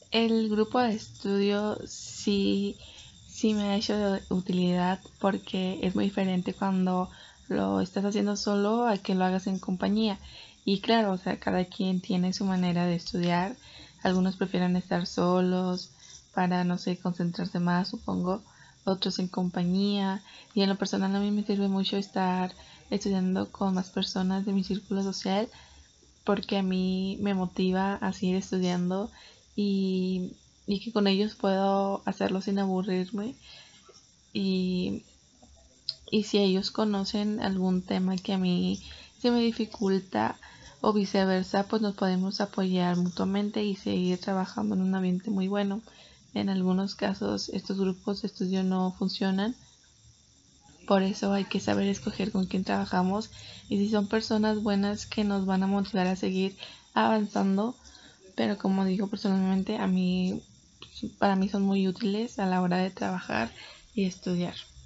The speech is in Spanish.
El grupo de estudio sí me ha hecho de utilidad porque es muy diferente cuando lo estás haciendo solo a que lo hagas en compañía. Y claro, o sea, cada quien tiene su manera de estudiar. Algunos prefieren estar solos para, no sé, concentrarse más, supongo. Otros en compañía. Y en lo personal a mí me sirve mucho estar estudiando con más personas de mi círculo social porque a mí me motiva a seguir estudiando y, y que con ellos puedo hacerlo sin aburrirme y, y si ellos conocen algún tema que a mí se me dificulta o viceversa, pues nos podemos apoyar mutuamente y seguir trabajando en un ambiente muy bueno. En algunos casos estos grupos de estudio no funcionan, por eso hay que saber escoger con quién trabajamos y si son personas buenas que nos van a motivar a seguir avanzando. Pero como digo personalmente, para mí son muy útiles a la hora de trabajar y estudiar.